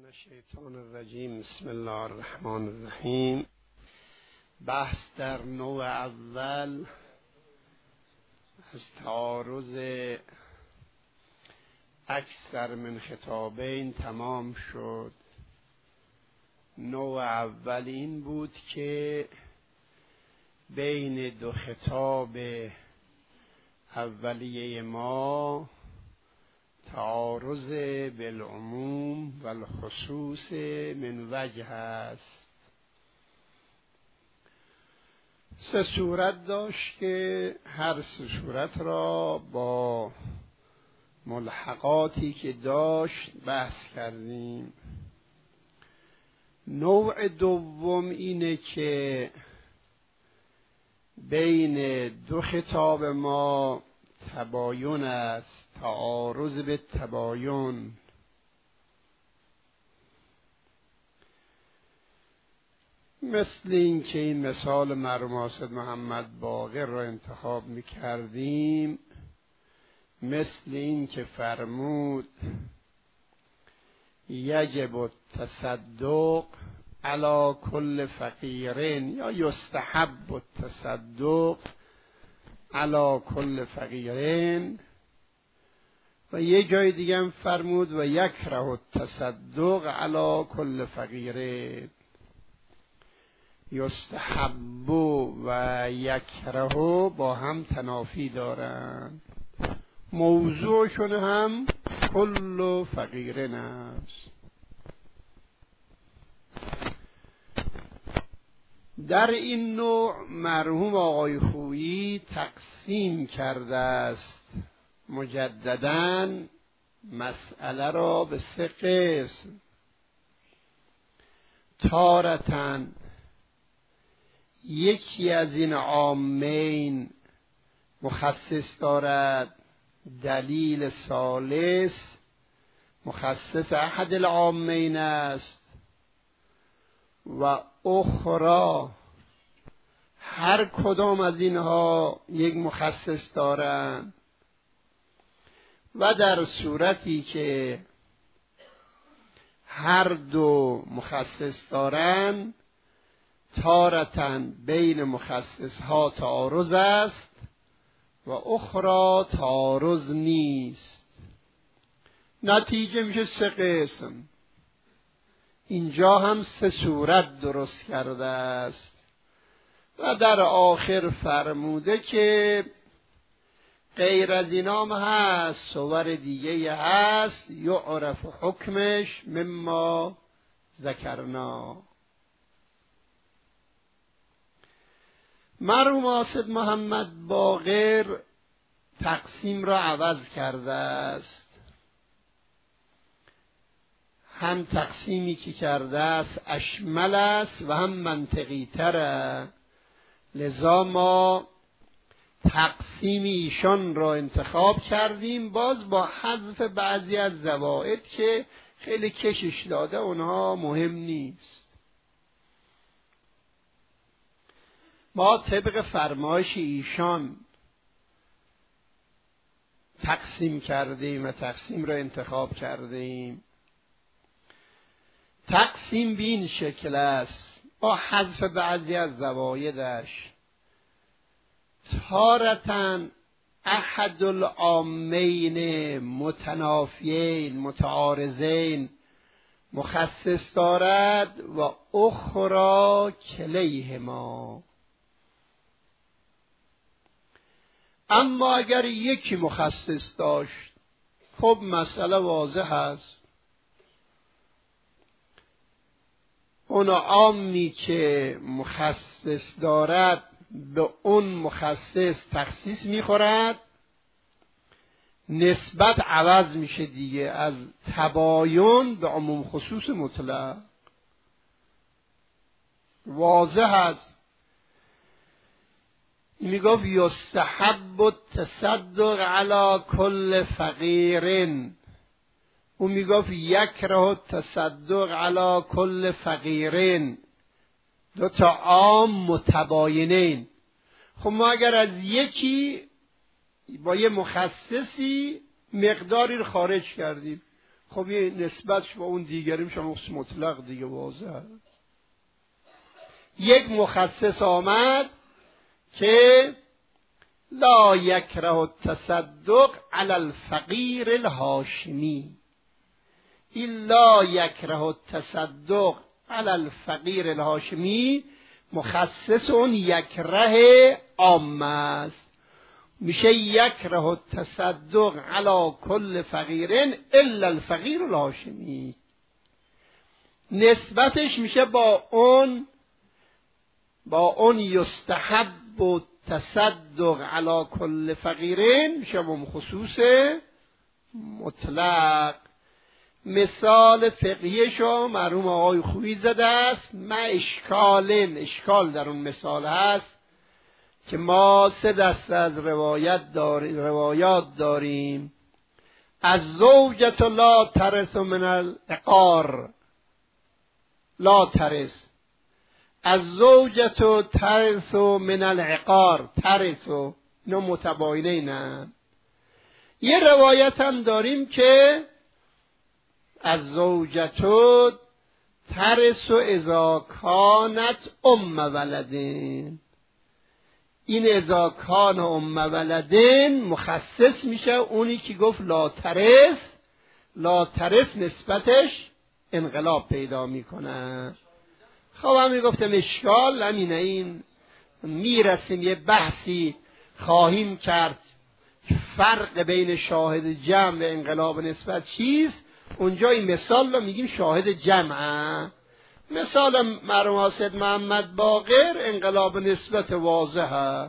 من الشیطان الرجیم. بسم الله الرحمن الرحیم. بحث در نوع اول از تعارض اکثر من خطابین تمام شد. نوع اول این بود که بین دو خطاب اولیه ما تعارض بالعموم و الخصوص من وجه است. سه صورت داشت که هر سه صورت را با ملحقاتی که داشت بحث کردیم. نوع دوم اینه که بین دو خطاب ما تباین است، تعارض به تباین. مثل این که این مثال مرحوم حافظ محمد باقر را انتخاب می‌کردیم، مثل این که فرمود یجب التصدق علی کل فقیرین یا یستحب التصدق علی کل فقیرین، و یه جای دیگه هم فرمود و یکره التصدق علی کل فقیرین. یستحب و یکره با هم تنافی دارن، موضوعشون هم کل فقیرین است. در این نوع مرحوم آقای خویی تقسیم کرده است مجدداً مسئله را به سه قسم. تارتاً یکی از این عامین مخصص دارد، دلیل ثالث مخصص احد العامین است، و اخرى هر کدام از اینها یک مخصص دارند. و در صورتی که هر دو مخصص دارند، تارتاً بین مخصص ها تعارض است و اخرى تعارض نیست. نتیجه میشه سه قسم. اینجا هم سه صورت درست کرده است و در آخر فرموده که غیر از اینام هست، صور دیگه هست، یعرف حکمش مما ذکرنا. مرحوم حافظ محمد باقر تقسیم را عوض کرده است. هم تقسیمی که کرده است اشمل است و هم منطقی تره، لذا ما تقسیم ایشان را انتخاب کردیم، باز با حذف بعضی از زوائد که خیلی کشش داده، اونها مهم نیست. ما طبق فرمایش ایشان تقسیم کردیم و تقسیم را انتخاب کردیم. تقسیم به این شکل است با حذف بعضی از زوایدش. تارتاً احد العامین متنافیین متعارضین مخصص دارد و اخرى کلیهما. اما اگر یکی مخصص داشت، خب مسئله واضح است. اون عامی که مخصص دارد به اون مخصص تخصیص میخورد، نسبت عوض میشه دیگه، از تباین به عموم خصوص مطلق. واضح است. میگفت یستحب التصدق علی کل فقیرین، او میگفت یکره التصدق علی کل فقیرین. دو تا عام متباینین. خب ما اگر از یکی با یه مخصصی مقداری رو خارج کردیم، خب یه نسبتش با اون دیگری میشه مطلق دیگه، واضحه. یک مخصص آمد که لا یکره التصدق علی الفقیر الهاشمی. این لا یکره التصدق علی الفقیر الهاشمی مخصص اون یکره عامه است. میشه یکره التصدق علی کل فقیرن الا الفقیر الهاشمی. نسبتش میشه با اون یستحب التصدق علی کل فقیرن، میشه با خصوص مطلق. مثال فقهیشو مرحوم آقای خویی زده است. اشکال در اون مثال هست که ما 3 دسته از روایات داریم. از زوجت لا ترث من العقار، لا ترث. از زوجت ترث من العقار، ترث اینو متباینه نه. یه روایت هم داریم که از زوجتو ترث اذا کانت ولدین. این اذا کان ولدین مخصص میشه اونی که گفت لا ترث. لا ترث نسبتش انقلاب پیدا میکنه. خب هم میگفتم اشکال همینه. این میرسیم یه بحثی خواهیم کرد فرق بین شاهد جمع و انقلاب نسبت چیست. اونجا این مثال رو میگیم شاهد جمعه. مثال مرحوم حاسد محمد باقر انقلاب نسبت واضحه.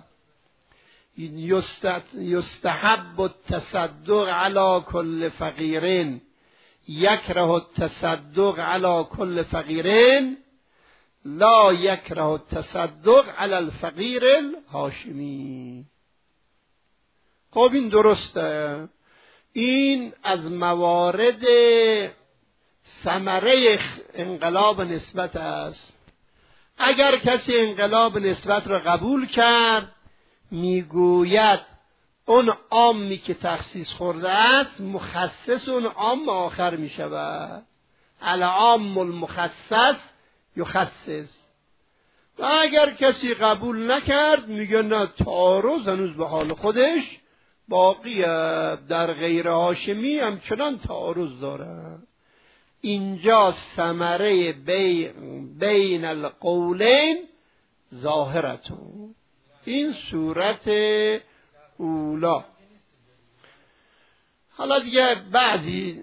یستحب التصدق علی کل فقیرن یکره التصدق علی کل فقیرن لا یکره التصدق علی الفقیر الهاشمی. خب این درسته. این از موارد ثمره انقلاب نسبت است. اگر کسی انقلاب نسبت را قبول کرد، میگوید اون عامی که تخصیص خورده است مخصص اون عام آخر می شود. العام المخصص یخصص. و اگر کسی قبول نکرد میگه نه، تعارض هنوز به حال خودش باقیه، در غیر هاشمی همچنان تعارض داره. اینجا ثمره بین القولین ظاهرتون. این صورت اولا. حالا دیگه بعضی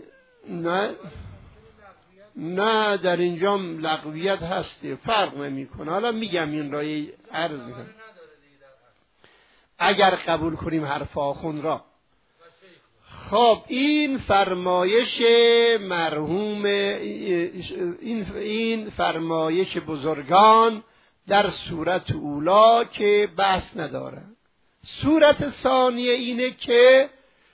نه در اینجا لغویت هستی، فرق نمیکنه. حالا میگم این را عرض میکنم اگر قبول کنیم حرف آخوند را. خب این فرمایش مرحوم، این فرمایش بزرگان در صورت اولا که بحث نداره. صورت ثانیه اینه که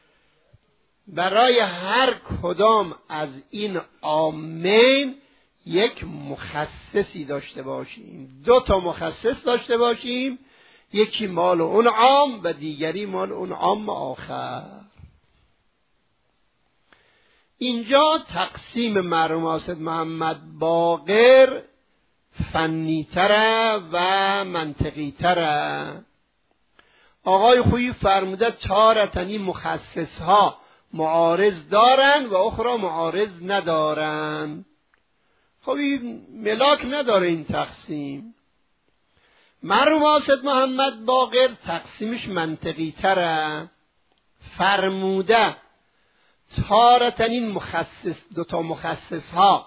برای هر کدام از این عامین یک مخصصی داشته باشیم. 2 تا مخصص داشته باشیم، یکی مال اون عام و دیگری مال اون عام آخر. اینجا تقسیم مرحوم حاسد محمد باقر فنی‌تره و منطقی‌تره. آقای خویی فرموده تارتنی مخصصها معارض دارن و اخرى معارض ندارن. خب این ملاک نداره این تقسیم. مرحوم حاسد محمد باقر تقسیمش منطقی تره. فرموده تارتن این مخصص، 2 تا مخصص ها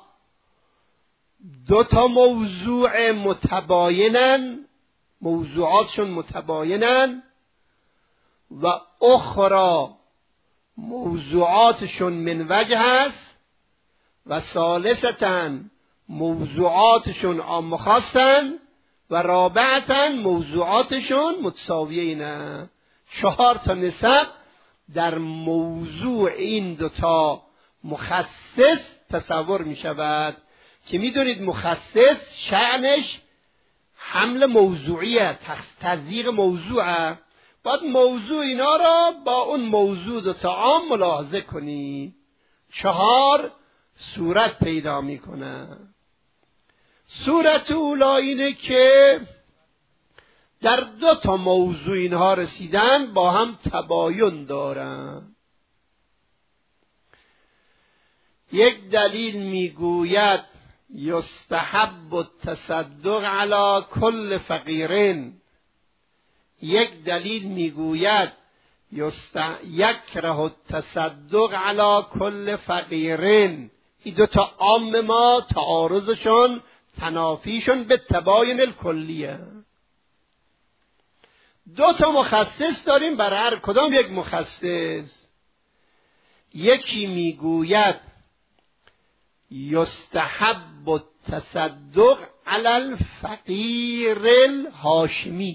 2 تا موضوع متباینن، موضوعاتشون متباینن، و اخرى موضوعاتشون من وجه هست، و ثالثتن موضوعاتشون عام خاصن، و رابعتن موضوعاتشون متساویینه. 4 تا نسب در موضوع این 2 تا مخصص تصور می شود که می دونید مخصص شأنش حمل موضوعیه، تضییق موضوعه. باید موضوع اینا را با اون موضوع 2 تا عام ملاحظه کنی. 4 صورت پیدا میکنه. صورت اولا اینه که در 2 تا موضوع اینها رسیدن با هم تباین دارن. یک دلیل میگوید یستحب التصدق علی کل فقیرین، یک دلیل میگوید یکره التصدق علی کل فقیرین. این 2 تا عام ما تعارضشون تنافیشون به تباین الکلیه. 2 تا مخصص داریم بر هر کدام یک مخصص. یکی میگوید یستحب التصدق علی الفقیر الهاشمی،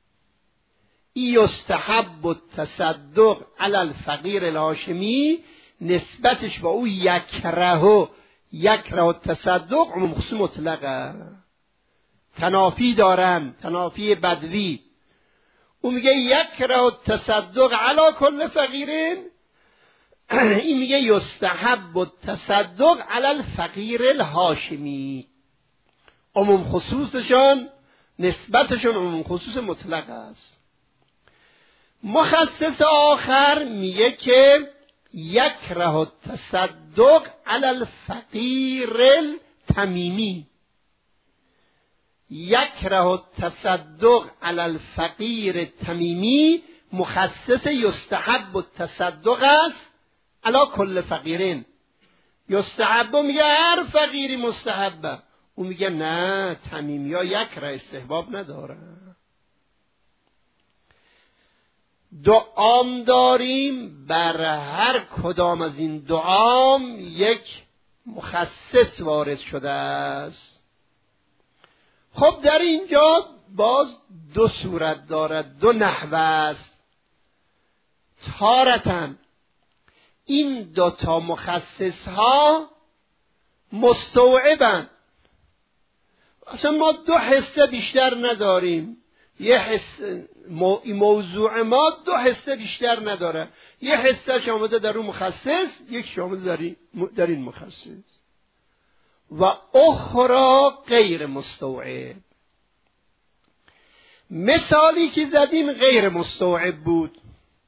یستحب التصدق علی الفقیر الهاشمی نسبتش با او یکره التصدق عموم خصوص مطلقه، تنافی دارن، تنافی بدوی. او میگه یکره التصدق علی کل فقیرین، این میگه یستحب التصدق علی الفقیر الهاشمی. عموم خصوصشان نسبتشون عموم خصوص مطلق است. مخصص آخر میگه که یکره التصدق علی الفقیر التمیمی، یکره التصدق علی الفقیر التمیمی مخصص یستحب التصدق است علی کل فقیرین. یستحب میگه هر فقیری مستحبه، او میگه نه، تمیمی ها یکره استحباب نداره. 2 عام داریم، بر هر کدام از این 2 عام یک مخصص وارد شده است. خب در اینجا باز 2 صورت دارد، 2 نحوه است. تارةً این 2 تا مخصص ها مستوعبن، اصلا ما 2 حصه بیشتر نداریم. یه حصه موضوع ما 2 حصه بیشتر نداره، یه حصه شامده در اون مخصص، یک شامده در این مخصص، و اخرى غیر مستوعب. مثالی که زدیم غیر مستوعب بود.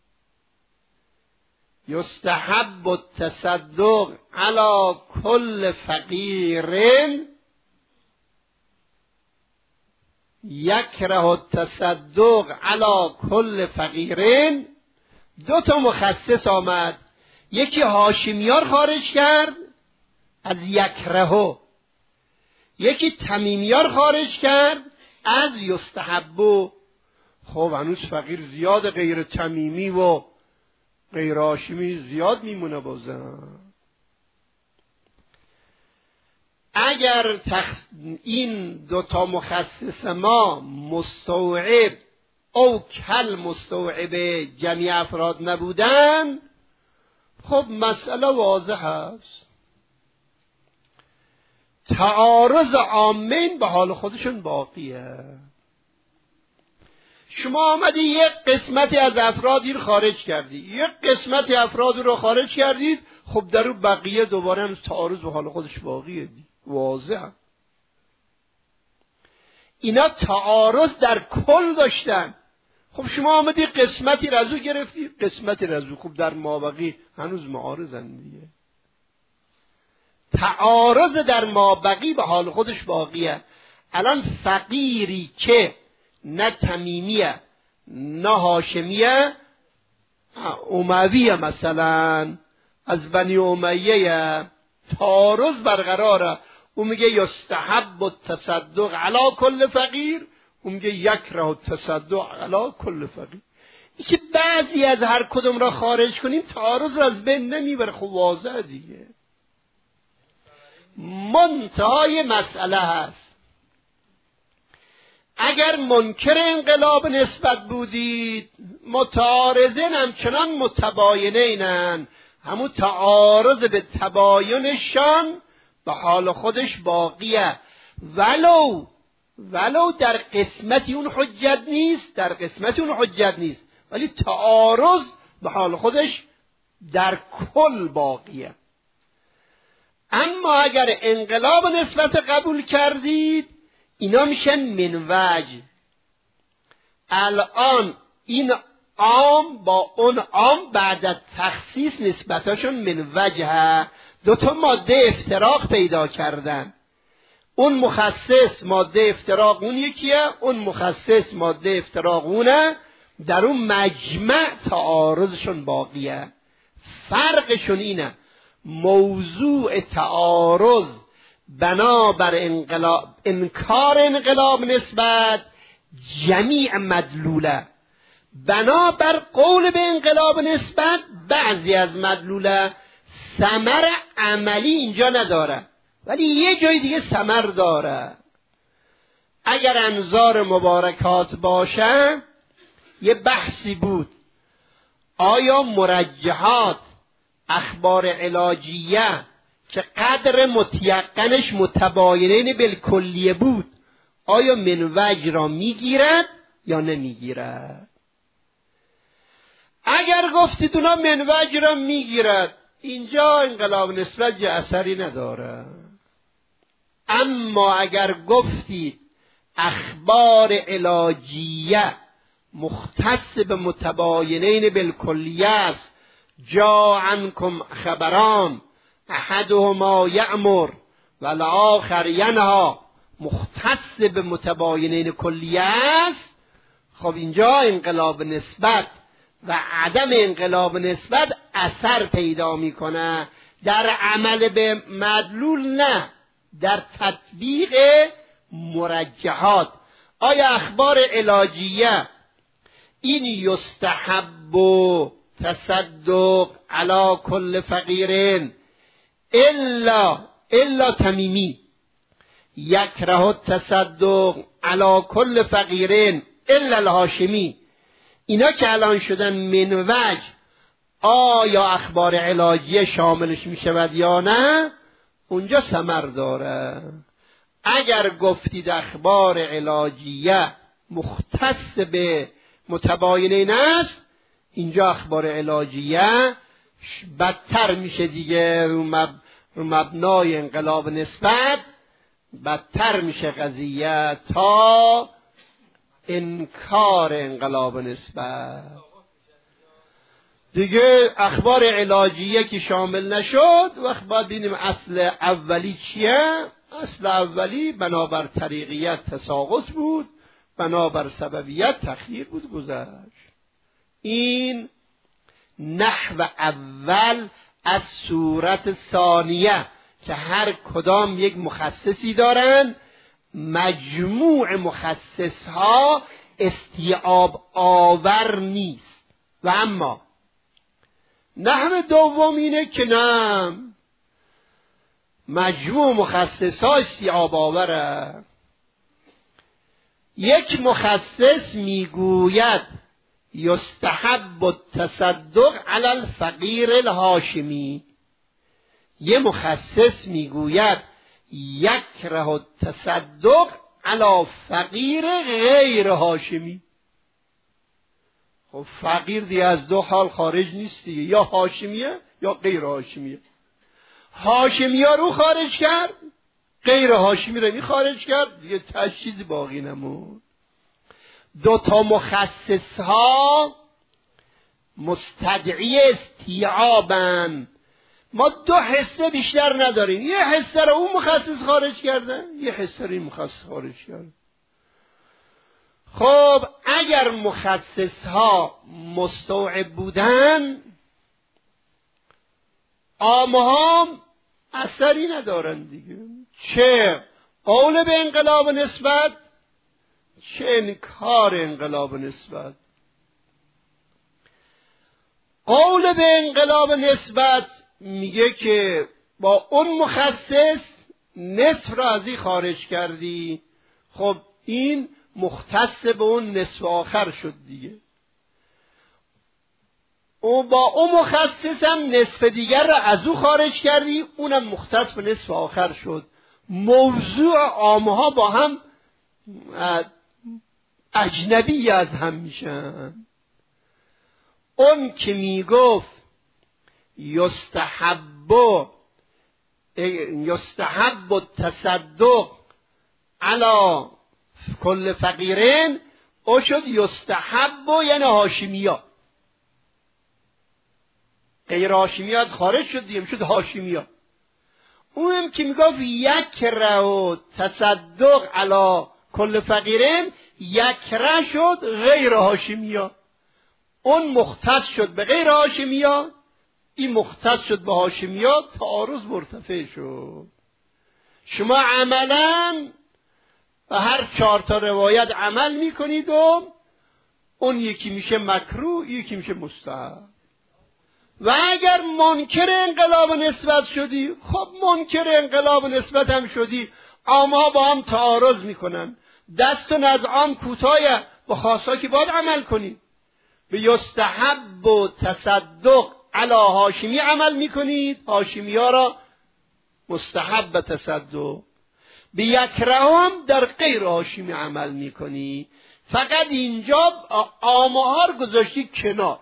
یستحب التصدق علی کل فقیر یکره التصدق علی کل فقیرین. 2 تا مخصص آمد، یکی هاشمیار خارج کرد از یکره، یکی تمیمیار خارج کرد از یستحب. خب هنوز فقیر زیاد، غیر تمیمی و غیر هاشمی زیاد میمونه بازم. اگر این 2 تا مخصص ما مستوعب او کل مستوعب جمعی افراد نبودن، خب مسئله واضح است. تعارض عامین به حال خودشون باقیه. شما آمدی یک قسمتی از افرادی رو خارج کردی، یک قسمتی افراد رو خارج کردید، خب در اون بقیه دوباره هم تعارض به حال خودش باقیه، واضح. اینا تعارض در کل داشتن. خب شما آمدی قسمتی رو از او گرفتی، قسمتی رو از او، خب در مابقی هنوز معارضن دیگه. تعارض در مابقی به حال خودش باقیه. الان فقیری که نه تمیمیه نه هاشمیه، امویه مثلا، از بنی امیه، تعارض برقراره. او میگه یستحب التصدق علی کل فقیر، او میگه یکره التصدق علی کل فقیر. این که بعضی از هر کدوم را خارج کنیم تعارض را از بین نمیبره، خب واضحه دیگه. منتهای مسئله هست، اگر منکر انقلاب نسبت بودید، متعارضین همچنان متباینینن، همون تعارض به تباینشان به حال خودش باقیه، ولو در قسمتی اون حجت نیست، در قسمتی اون حجت نیست، ولی تعارض به حال خودش در کل باقیه. اما اگر انقلاب نسبت قبول کردید اینا میشن منوج. الان این عام با اون عام بعد از تخصیص نسبتاشون منوجه، دوتا ماده افتراق پیدا کردن. اون مخصص ماده افتراق اون یکیه، اون مخصص ماده افتراق اونه، در اون مجمع تعارضشون باقیه. فرقشون اینه موضوع تعارض بنابر انکار انقلاب نسبت جمیع مدلوله، بنابر قول به انقلاب نسبت بعضی از مدلوله ثمر عملی اینجا نداره ولی یه جای دیگه ثمر داره. اگر انظار مبارکات باشه یه بحثی بود آیا مرجحات اخبار علاجیه که قدر متیقنش متباینین بالکلیه بود آیا منوج را میگیرد یا نمیگیرد؟ اگر گفتید اونا منوج را میگیرد اینجا انقلاب نسبت یه اثری نداره. اما اگر گفتید اخبار علاجیه مختص به متباینین بالکلیه است، جا عنکم خبران احدهما یأمر و الاخر ینهی، مختص به متباینین کلیه است، خب اینجا انقلاب نسبت و عدم انقلاب نسبت اثر پیدا میکنه، در عمل به مدلول نه، در تطبیق مرجحات. آیا اخبار علاجیه این یستحب تصدق علی کل فقیرین الا تمیمی، یکره التصدق علی کل فقیرین الا الهاشمی، اینا که الان شدن منوج آیا اخبار علاجیه شاملش می شود یا نه؟ اونجا ثمر داره. اگر گفتید اخبار علاجیه مختص به متباینین است، اینجا اخبار علاجیه بدتر میشه دیگه، رو مبنای انقلاب نسبت بدتر میشه قضیه تا انکار انقلاب نسبت. دیگه اخبار علاجیه که شامل نشد وقت باید ببینیم اصل اولی چیه. اصل اولی بنابر طریقیت تساقط بود، بنابر سببیت تخییر بود، گذشت. این نحو اول از صورت ثانیه که هر کدام یک مخصصی دارن، مجموع مخصصها استیعاب آور نیست. و اما نحو دوم اینه که نه، مجموع مخصصها استیعاب آوره. یک مخصص میگوید یستحب التصدق علی الفقیر الهاشمی، یه مخصص میگوید یکره التصدق علی فقیر غیر هاشمی. خب فقیر دیگه از دو حال خارج نیست دیگه، یا هاشمیه یا غیر هاشمیه. هاشمی ها رو خارج کرد، غیر هاشمی رو می خارج کرد، دیگه چیزی باقی نمود. دوتا مخصص ها مستدعی استیعابن. ما دو حصه بیشتر نداریم، یه حصه رو اون مخصص خارج کرده، یه حصه رو این مخصص خارج کرده. خب اگر مخصص ها مستوعب بودن، عامه اثری ندارن دیگه، چه قول به انقلاب نسبت چه انکار انقلاب نسبت. قول به انقلاب نسبت میگه که با اون مخصص نصف را از این خارج کردی، خب این مختص به اون نصف آخر شد دیگه. و با اون مخصص هم نصف دیگر را از او خارج کردی، اونم مختص به نصف آخر شد. موضوع عامه ها با هم اجنبی از هم میشن. اون که میگفت یستحب یستحب التصدق علی کل فقیرین، او شد یستحب یعنی هاشمیا. غیر هاشمیات خارج شد دیگه، شد هاشمیا. اونم که میگفت یکره تصدق علی کل فقیرین، یکره شد غیر هاشمیا. اون مختص شد به غیر هاشمیا، این مختص شد به هاشمیا، تعارض مرتفع شد. شما عملاً و هر 4 تا روایت عمل میکنید و اون یکی میشه مکروه، یکی میشه مستحب. و اگر منکر انقلاب نسبت شدی، خب منکر انقلاب نسبت هم شدی، عامها با هم تعارض میکنن، دستون از عام کوتاه، با خاصا که باید عمل کنی. به یستحب و تصدق علی هاشمی عمل میکنید، هاشمی ها را مستحب تصدق. به یکرهم در غیر هاشمی عمل میکنی. فقط اینجا عامها رو گذاشتی کنار،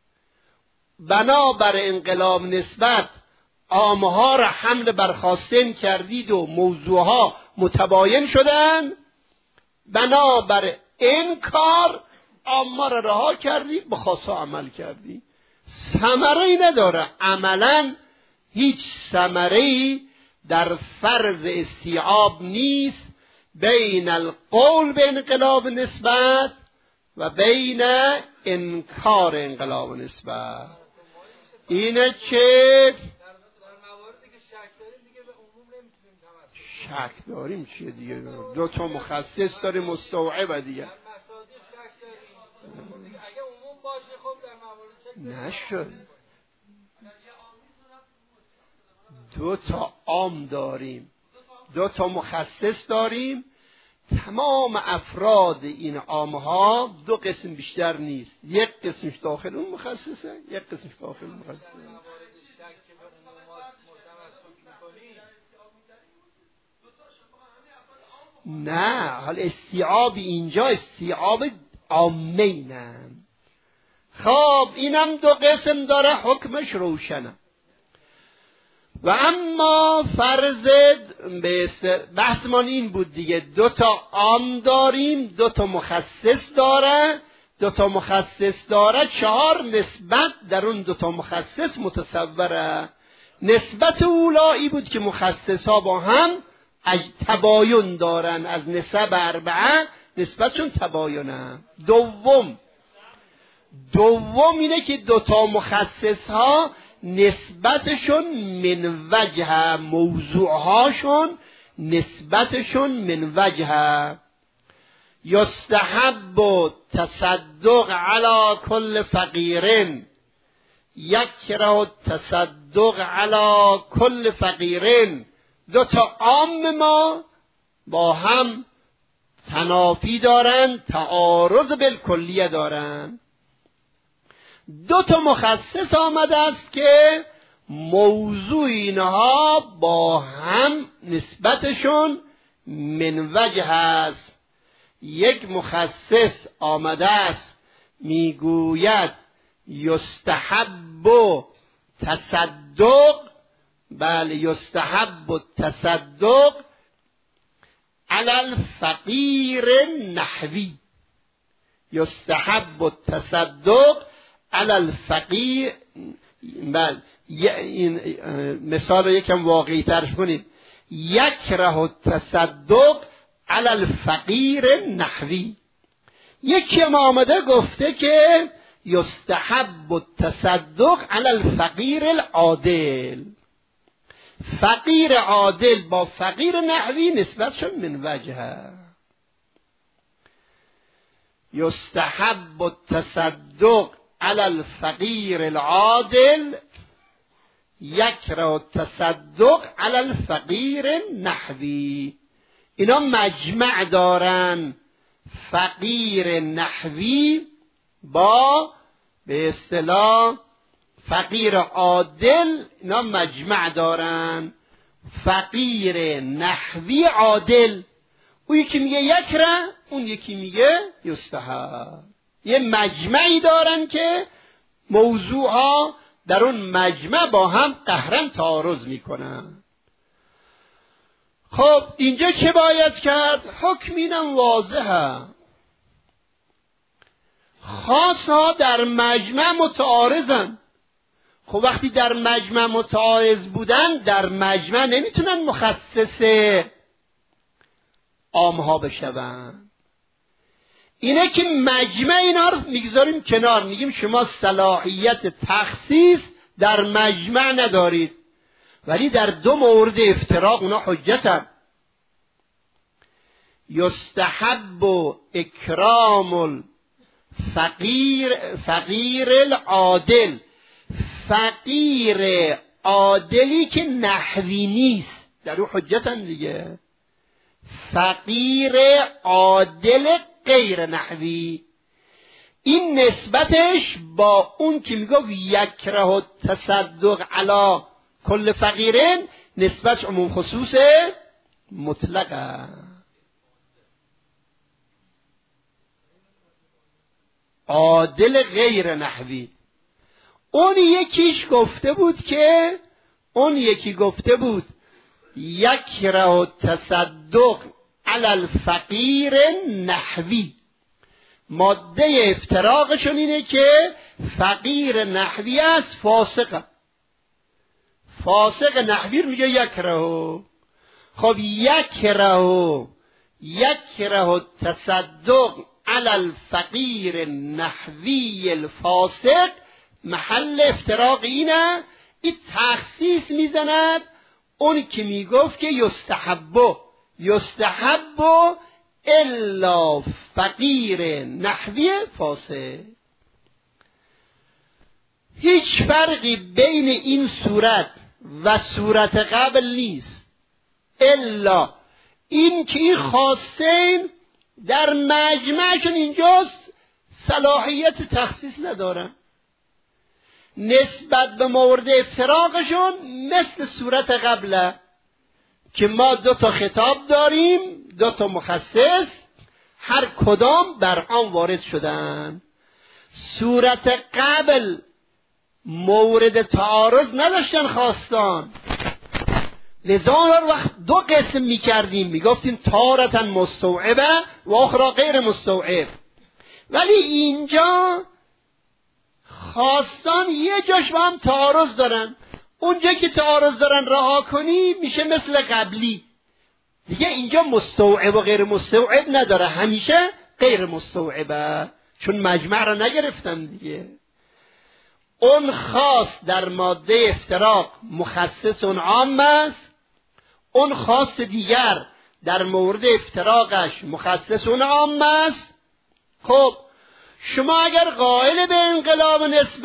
بنابر انقلاب نسبت عامها را حمل بر خاصین کردید و موضوعها متباین شدن، بنابر این کار عامه را رها کردی، به خاصا عمل کردی. ثمره‌ای نداره، عملا هیچ ثمره‌ای در فرض استیعاب نیست بین القول به انقلاب نسبت و بین انکار انقلاب نسبت. اینه که شک داریم چیه دیگه، 2 تا مخصص داریم مستوعبه دیگه. نشد 2 تا عام داریم، 2 تا مخصص داریم. تمام افراد این عامها 2 قسم بیشتر نیست، یک قسمش داخل اون مخصصه، یک قسمش داخل اون مخصصه. نه، حال استیعاب اینجا استیعاب عامه نه. خب اینم 2 قسم داره، حکمش روشنه. و اما فرض بحثمان این بود دیگه، 2 تا عام داریم، 2 تا مخصص داره، 2 تا مخصص داره، 4 نسبت در اون 2 تا مخصص متصوره. نسبت اولایی بود که مخصص ها با هم تباین دارن، از نسب 4 نسبتشون تباینه. دوم اینه که 2 تا مخصص ها نسبتشون من وجه، موضوعهاشون نسبتشون من وجه. یستحب تصدق علی کل فقیرین، یکره تصدق علی کل فقیرین. 2 تا عام ما با هم تنافی دارن، تعارض بالکلیه دارن. 2 تا مخصص آمده است که موضوع اینها با هم نسبتشون من وجه است. یک مخصص آمده است میگوید یستحب تصدق، بله یستحب تصدق علی الفقیر نحوی، یستحب تصدق علی الفقیر. بله این مثال رو یکم واقعی ترش کنید، یکره تصدق علی الفقیر نحوی. یکی هم آمده گفته که یستحب التصدق علی الفقیر العادل. فقیر عادل با فقیر نحوی نسبتشون من وجه. یستحب التصدق علی الفقیر العادل، یکره التصدق علی الفقیر نحوی. اینا مجمع دارن، فقیر نحوی با به اصطلاح فقیر عادل، اینا مجمع دارن. فقیر نحوی عادل، اون یکی میگه یکره، اون یکی میگه یستحب. یه مجمعی دارن که موضوعها در اون مجمع با هم قهرن تعارض میکنن. خب اینجا چه باید کرد؟ حکم اینم واضحه. خاص ها در مجمع متعارضن. خب وقتی در مجمع متعارض بودن، در مجمع نمیتونن مخصص عام ها بشون. اینه که مجمع اینا رو میگذاریم کنار، میگیم شما صلاحیت تخصیص در مجمع ندارید، ولی در دو مورد افتراق اونا حجتن. یستحب اکرام فقیر العادل، فقیر عادلی که نحوی نیست، در او حجتن دیگه. فقیر عادل غیر نحوی، این نسبتش با اون که میگه یکره تصدق علی کل فقیرن، نسبت عموم خصوص مطلقه. عادل غیر نحوی. اون یکی گفته بود یکره تصدق علی الفقیر نحوی. ماده افتراقشون اینه که فقیر نحوی است، فاسق نحوی میگه یکره. خب یکره تصدق علی الفقیر نحوی الفاسق، محل افتراق اینه. این تخصیص میزند اون که میگفت که یستحب الا فقیر نحوی فاسق. هیچ فرقی بین این صورت و صورت قبل نیست، الا این که این خاصین در مجمعشون اینجاست صلاحیت تخصیص ندارن. نسبت به مورد افتراقشون مثل صورت قبله که ما 2 خطاب داریم، 2 مخصص، هر کدام بر عام وارد شدن. صورت قبل مورد تعارض نداشتن خواستان، لذا رو وقت 2 قسم میکردیم، میگفتیم تارتن مستوعبه و اخرى غیر مستوعب. ولی اینجا خواستان یه جاش با هم تعارض دارن، اونجا که تعارض دارن رها کنی میشه مثل قبلی دیگه. اینجا مستوعب و غیر مستوعب نداره، همیشه غیر مستوعبه، چون مجمع را نگرفتن دیگه. اون خاص در ماده افتراق مخصص اون عام است، اون خاص دیگر در مورد افتراقش مخصص اون عام است. خب شما اگر قائل به انقلاب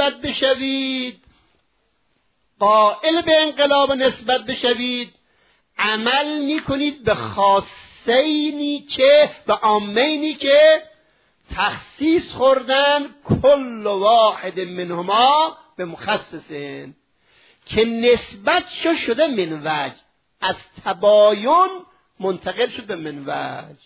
نسبت بشوید، عمل میکنید به خاصینی که به عامینی که تخصیص خوردن، کل واحد منهما به مخصصین، که نسبت شده من وجه، از تباین منتقل شد به من وجه.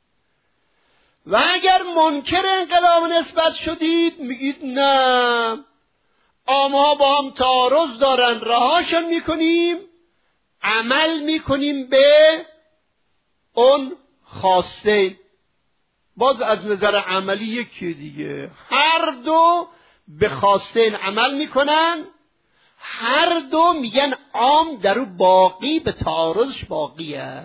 و اگر منکر انقلاب نسبت شدید، میگید نه عامها با هم تعارض دارن، رهاشون میکنیم، عمل میکنیم به اون خاصه. باز از نظر عملی یکی دیگه، هر دو به خاصین عمل میکنن، هر دو میگن عام در او باقی، به تعارضش باقیه.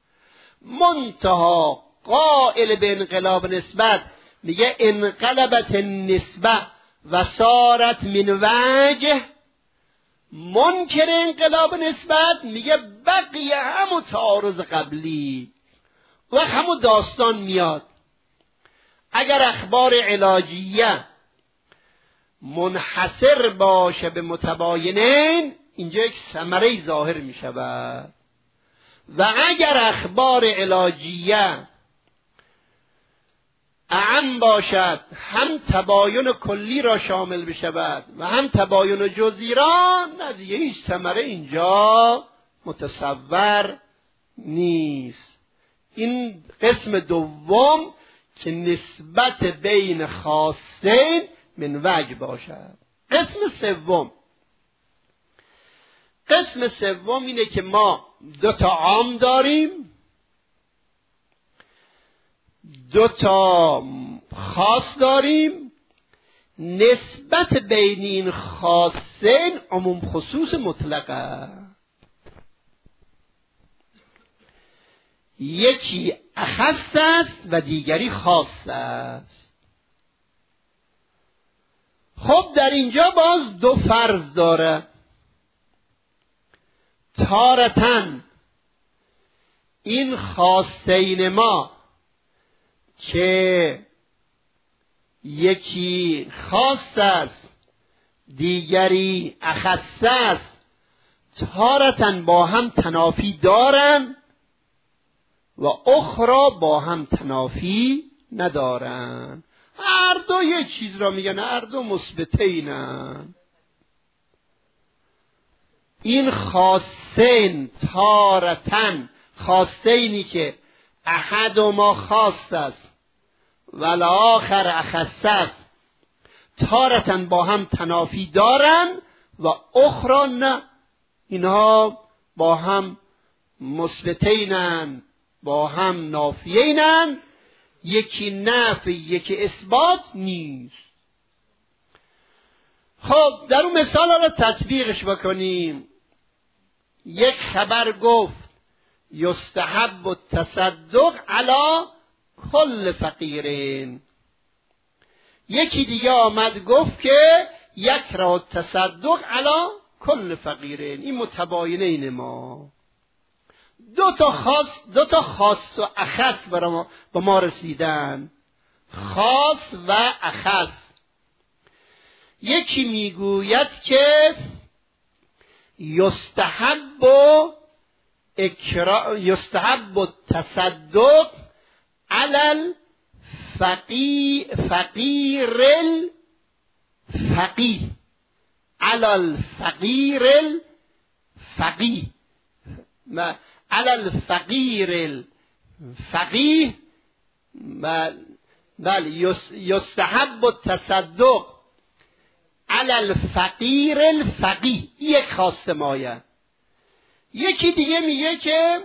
منتها قائل به انقلاب نسبت میگه انقلبت نسبه و صارت من وجه. منکر انقلاب نسبت میگه بقیه همو تعارض قبلی و همو داستان میاد. اگر اخبار علاجیه منحصر باشه به متباینین، اینجا یک ثمره ظاهر میشود. و اگر اخبار علاجیه اعم باشد، هم تباین کلی را شامل بشود و هم تباین جزئی را، نه دیگه هیچ ثمره اینجا متصور نیست. این قسم دوم که نسبت بین خاصین من وجه باشد. قسم سوم اینه که ما 2 تا عام داریم، 2 تا خاص داریم. نسبت بین این خاصین عموم خصوص مطلقه. یکی اخص است و دیگری خاص است. خب در اینجا باز 2 فرض داره. تارتن این خاصین ما که یکی خاص است دیگری اخص است، تارتن با هم تنافی دارن و اخرى با هم تنافی ندارن. هر دو یک چیز را میگن، هر دو مثبتینن. این خاصین تارتن، خاصینی که احدهما خاص است و الاخر اخص است، تارتن با هم تنافی دارن و اخرى نه، اینها با هم مثبتینن، با هم نافیینن. یکی نفی یکی اثبات نیست. خب در اون مثال را تطبیقش بکنیم. یک خبر گفت یستحب التصدق علی کل فقیرین. یکی دیگه آمد گفت که یکره التصدق علی کل فقیرین. این متباینین ما. 2 تا خاص و اخص با ما رسیدن. خاص و اخص. یکی میگوید که یستحب التصدق علی الفقیر الفقیه، علی الفقیر الفقیه، علی الفقیر الفقیه. بله، یستحب التصدق علی الفقیر الفقیه. یک خواست مایه. یکی دیگه میگه که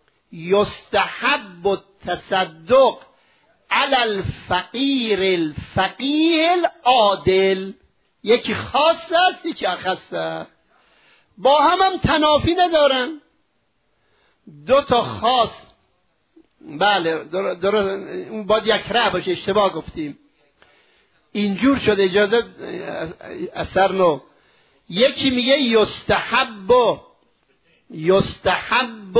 یستحب التصدق علی الفقیر الفقیه العادل. یکی خاص است یکی اخص است، با هم تنافی ندارن. 2 تا خاص، بله اون باید یکره باشه، اشتباه گفتیم، اینجور شده، اجازه اثر نو. یکی میگه یستحب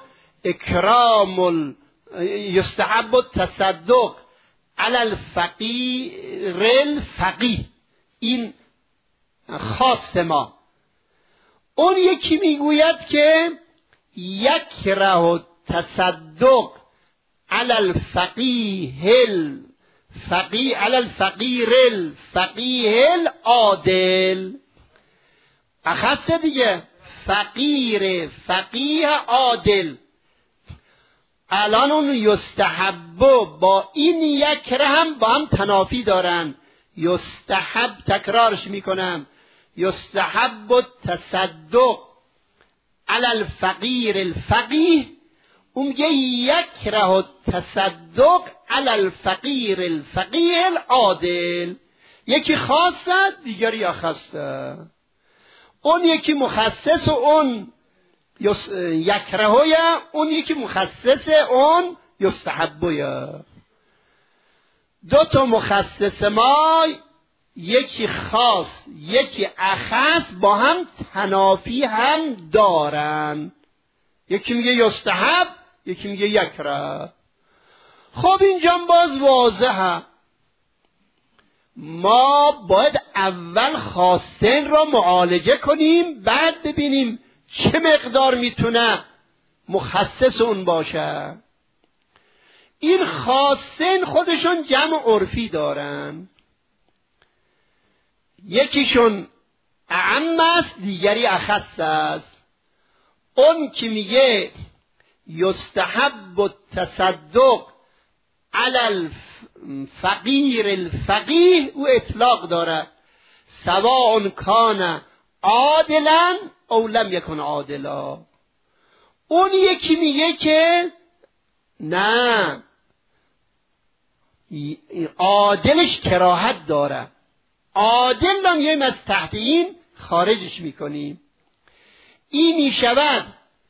اکرام یستحب التصدق علی الفقیر الفقیه، این خاص ما. اون یکی میگوید که یکره التصدق علی الفقیه الفقیه علی الفقیر الفقیه العادل. اخص دیگه، فقیر فقیه عادل. الان اون یستحب با این یکره هم با هم تنافی دارن. یستحب، تکرارش میکنم، یستحب التصدق علی الفقیر الفقیه. اون میگه یکره التصدق علی الفقیر الفقیه العادل. یکی خاصه دیگری اخصه. اون یکی مخصص و اون یکرهویه، اون یکی مخصص اون یستحبویه. 2 تا مخصص ما، یکی خاص یکی اخص، با هم تنافی هم دارن. یکی میگه یستحب، یکی میگه یکره. خب اینجا باز واضحه. ما باید اول خاصین را معالجه کنیم، بعد ببینیم چه مقدار میتونه مخصص اون باشه. این خاصین خودشون جمع عرفی دارن. یکیشون اعم است دیگری اخص است. اون که میگه یستحب التصدق علی الفقیر الفقیه، او اطلاق داره، سواء کان عادلا او لم یکن عادلا. اون یکی میگه که نه، عادلش کراهت داره، عادل هم میایم از تحت این خارجش میکنیم. این میشود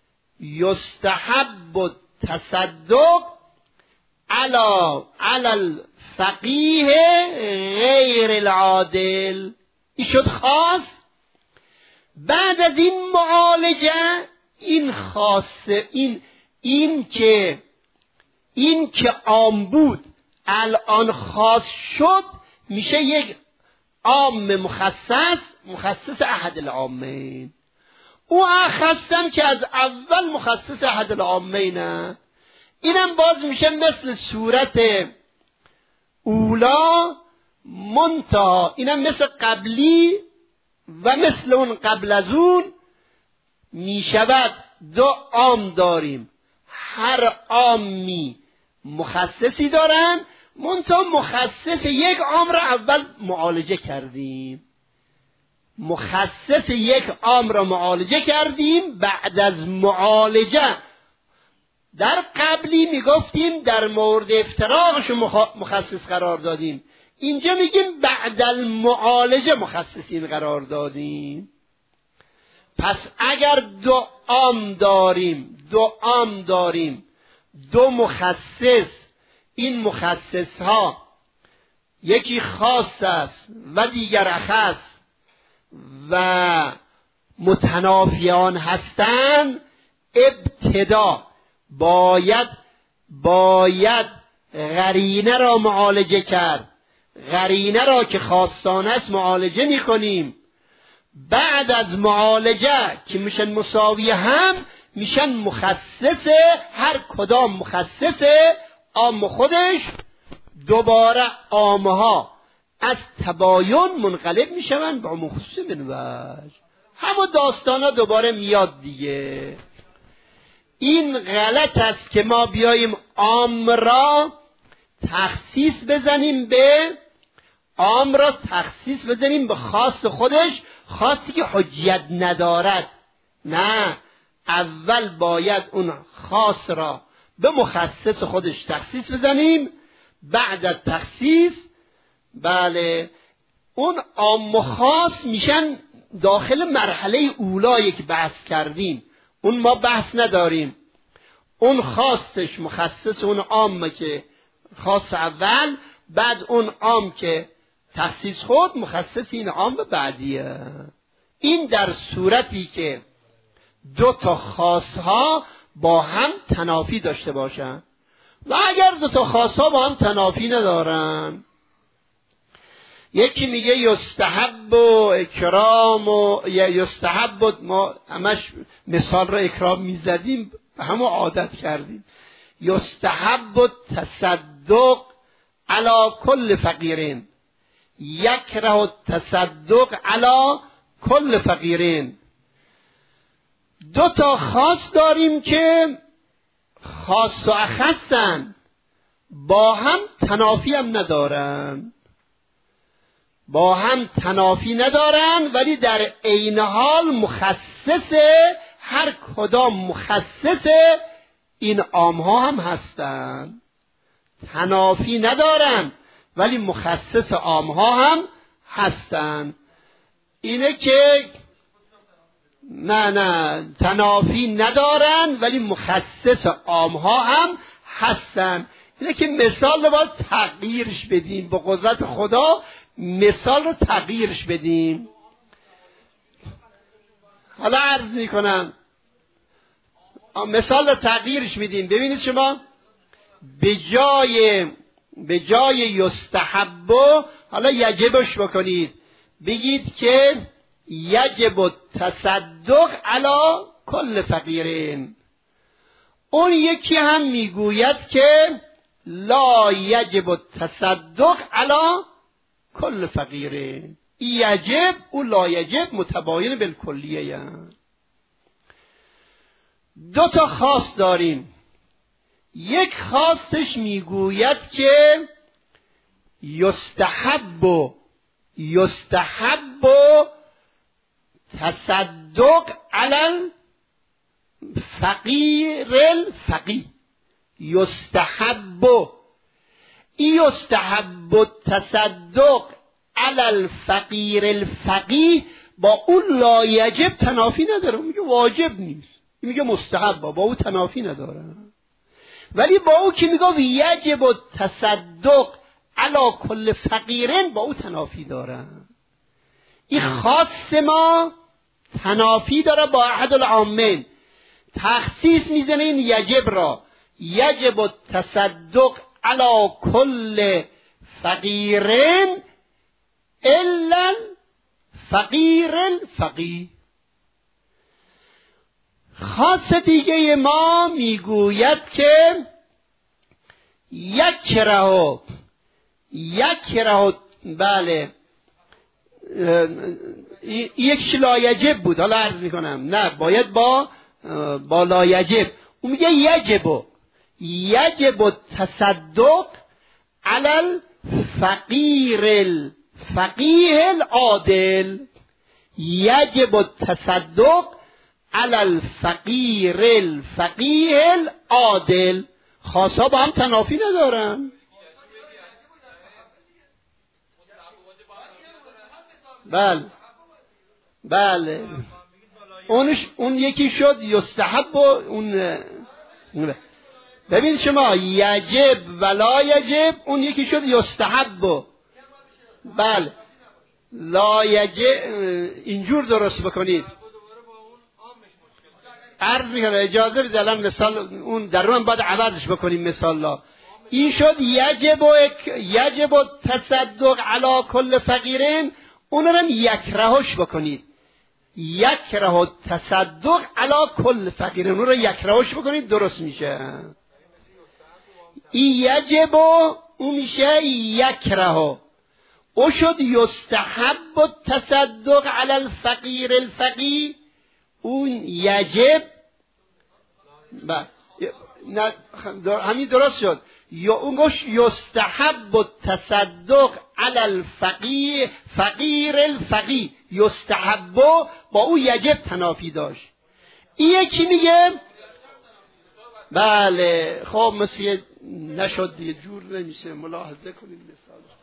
یستحب التصدق علی الفقیه غیر العادل. این شد خاص. بعد از این معالجه این خاصه، این که عام بود الان خاص شد، میشه یک عام مخصص احد العامین. او اخستم که از اول مخصص احد العامینه. اینم باز میشه مثل صورت اولا منتها، اینم مثل قبلی و مثل اون قبل از اون میشود دو عام داریم، هر عامی مخصصی دارن، منتها مخصص یک عام را اول معالجه کردیم. مخصص یک عام را معالجه کردیم. بعد از معالجه در قبلی میگفتیم در مورد افتراقش مخصص قرار دادیم، اینجا میگیم بعد المعالجه مخصصین قرار دادیم. پس اگر دو عام داریم دو مخصص، این مخصص ها یکی خاص است و دیگر اخص و متنافیان هستند، ابتدا باید قرینه را معالجه کرد. قرینه را که خاصانه است معالجه میکنیم. بعد از معالجه که میشن مساوی هم، میشن مخصص، هر کدام مخصص عام خودش. دوباره عامها از تباین منقلب میشون به عموم خصوص من وجه. همون داستانا دوباره میاد دیگه. این غلط است که ما بیاییم عام را تخصیص بزنیم به خاص خودش، خاصی که حجیت ندارد. نه، اول باید اون خاص را به مخصص خودش تخصیص بزنیم. بعد از تخصیص بله اون عام و خاص میشن داخل مرحله اولایی که بحث کردیم. اون ما بحث نداریم. اون خاصش مخصص اون عام که خاص اول، بعد اون عام که تخصیص خود مخصص این عام بعدیه. این در صورتی که دو تا خاصها با هم تنافی داشته باشن. و اگر دو تا خاصها با هم تنافی ندارن، یکی میگه یستحب و اکرام و یستحب، ما همش مثال را اکرام میزدیم همو عادت کردیم. یستحب تصدق علی کل فقیرین، یکره تصدق علی کل فقیرین. دو تا خاص داریم که خاص و اخصن، با هم تنافی هم ندارن، ولی در عین حال مخصص، هر کدام مخصص این عامها هم هستن. تنافی ندارن ولی مخصص عامها هم هستن. اینه که نه تنافی ندارن ولی مخصص عامها هم هستن. اینه که مثال رو باید تغییرش بدیم، به قدرت خدا مثال رو تغییرش بدیم. حالا عرض میکنم مثال رو تغییرش میدیم. ببینید شما به جای یستحب حالا یجبش بکنید، بگید که یجب تصدق علی کل فقیرین. اون یکی هم میگوید که لا یجب تصدق علی کل فقیرین. یجب و لا یجب متباین بالکلیه. یعنی دو تا خاص داریم. یک خاصش میگوید که یستحب تصدق علی فقیر الفقی یستحب، این یستحب التصدق علی الفقیر الفقی با اون لا یجب تنافی نداره. میگه واجب نیست، میگه مستحب، با او تنافی نداره. ولی با او که میگه یجب التصدق علی کل فقیرن با او تنافی داره. این خاص ما تنافی داره با احد العامین، تخصیص میزنه این یجب را، یجب التصدق علی کل فقیرن الا فقیر الفقی. خاص دیگه ما میگوید که یکره، بله یکش لایجب بود، حالا عرض میکنم نه باید با لایجب. اون میگه یجب التصدق علی الفقیر الفقیه العادل، یجب التصدق علی الفقیر الفقیه العادل. خاصا با هم تنافی ندارن. بله اون یکی شد یستحب و اون ببین شما یجب ولا یجب، اون یکی شد یستحب. بله لا یجب اینجور درست بکنید. عرض میکنم اجازه بدید الان مثال اون در رو هم باید عوضش بکنیم. مثال لا این شد یجب تصدق علی کل فقیرین، اون رو هم یکرهش بکنید. یکره تصدق علی کل فقیرین، اون رو یکرهش بکنید درست میشه. این یجب اون میشه یکره، او شد یستحب تصدق علی الفقیر الفقی، اون یجب همین درست شد. اون گوش یستحب تصدق علی الفقیر فقیر الفقی، یستحب با او یجب تنافی داشت. این یکی میگه بله خب مثل نشد دیگه، جور نمیشه، ملاحظه کنید مثال